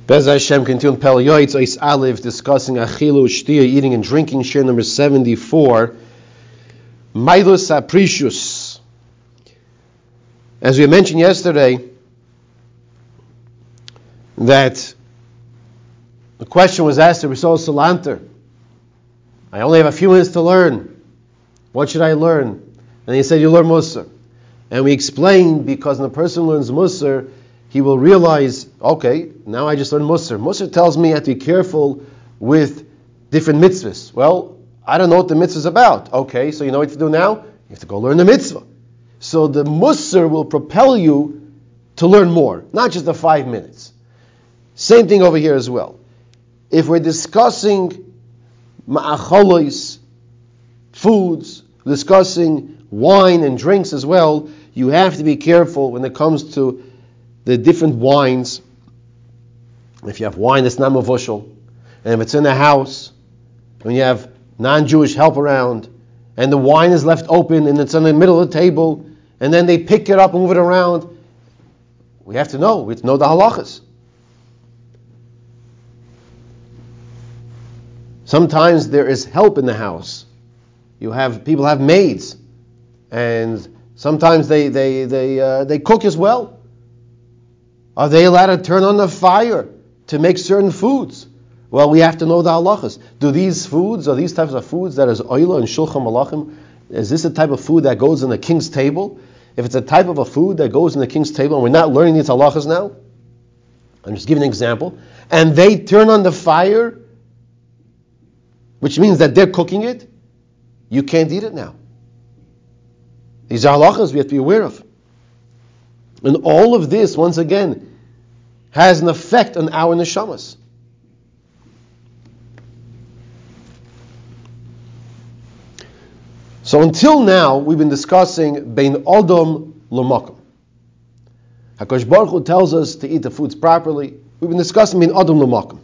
Bez Hashem continued Pel Yoitz Ois Aleph discussing Achilu Shtia, eating and drinking, share number 74. Mailus Apricius. As we mentioned yesterday, that the question was asked to Risol Salanter. I only have a few minutes to learn. What should I learn? And he said, you learn Musar. And we explained, because when a person learns Musar, he will realize, okay, now I just learned Musar. Musar tells me I have to be careful with different mitzvahs. Well, I don't know what the mitzvah is about. Okay, so you know what to do now? You have to go learn the mitzvah. So the Musar will propel you to learn more, not just the 5 minutes. Same thing over here as well. If we're discussing ma'acholos, foods, discussing wine and drinks as well, you have to be careful when it comes to the different wines. If you have wine that's not mavushal, and if it's in the house, when you have non-Jewish help around, and the wine is left open and it's in the middle of the table, and then they pick it up and move it around, we have to know the halachas. Sometimes there is help in the house. People have maids, and sometimes they cook as well. Are they allowed to turn on the fire to make certain foods? Well, we have to know the halachas. Do these foods, or these types of foods that is oila and shulchan malachim, is this a type of food that goes in the king's table? If it's a type of a food that goes in the king's table, and we're not learning these halachas now, I'm just giving an example, and they turn on the fire, which means that they're cooking it, you can't eat it now. These are halachas we have to be aware of. And all of this, once again, has an effect on our neshamas. So until now, we've been discussing Bein Odom L'Makom. HaKadosh Baruch Hu tells us to eat the foods properly. We've been discussing Bein Odom L'Makom.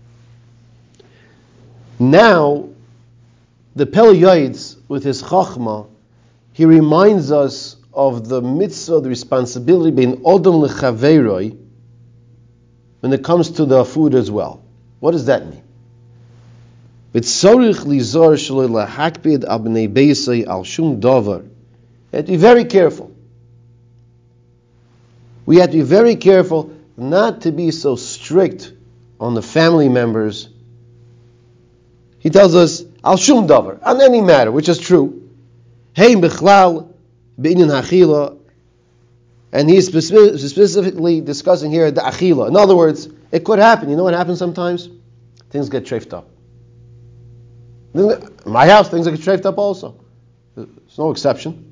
Now, the Pel Yoitz, with his Chachma, he reminds us of the mitzvah, the responsibility, Bein Odom L'Chaveiroi, when it comes to the food as well. What does that mean? V'tzorich lizor shelo lahakpid al bnei beisai al shum davar. You have to be very careful. We have to be very careful not to be so strict on the family members. He tells us al shum davar, on any matter, which is true. Hein bichlal b'inyan hachila. And he's specifically discussing here the achila. In other words, it could happen. You know what happens sometimes? Things get treifed up. In my house, things get treifed up also. There's no exception.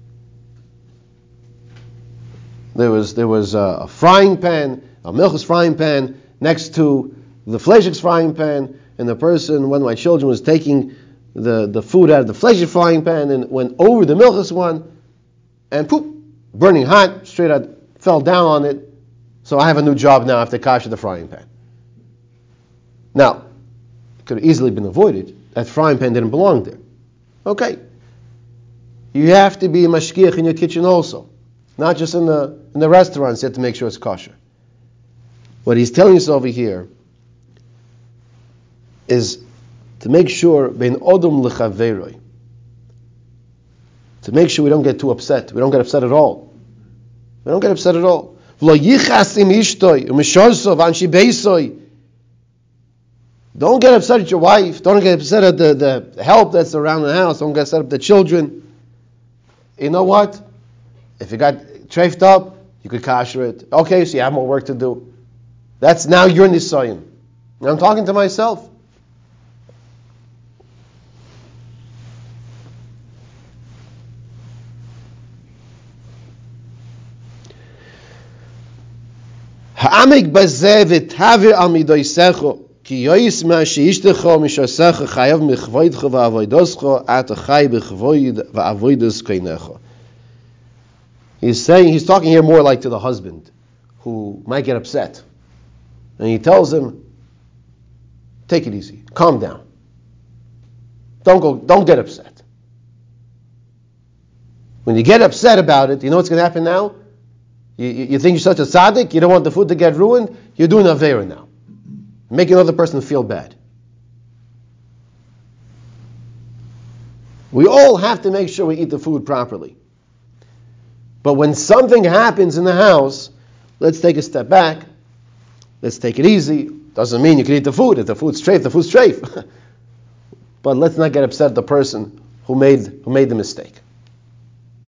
There was a frying pan, a milchus frying pan, next to the fleshik's frying pan, and the person, one of my children, was taking the food out of the fleshik frying pan and went over the milchus one, and poof, burning hot, straight out, fell down on it. So I have a new job now after kasha the frying pan. Now, it could have easily been avoided. That frying pan didn't belong there. Okay. You have to be a mashgiach in your kitchen also. Not just in the restaurants, you have to make sure it's kosher. What he's telling us over here is to make sure, bein odom l'chaveiroi, to make sure we don't get too upset. We don't get upset at all. We don't get upset at all. Don't get upset at your wife. Don't get upset at the help that's around the house. Don't get upset at the children. You know what? If you got treifed up, you could kasher it. Okay, so you have more work to do. That's now your nisayon. And I'm talking to myself. Ha'amik bazeh v'tavir al midoisecho ki yois ma sheishtecho mishasecho chayav michvoidcho v'avoidoscho ata chay b'chvoid v'avoidos keinecho. He's talking here more like to the husband who might get upset. And he tells him, take it easy, calm down. Don't get upset. When you get upset about it, you know what's going to happen now? You think you're such a tzaddik, you don't want the food to get ruined, you're doing Aveira now. make another person feel bad. We all have to make sure we eat the food properly. But when something happens in the house, let's take a step back. Let's take it easy. Doesn't mean you can eat the food. If the food's strafe, the food's strafe. But let's not get upset at the person who made the mistake.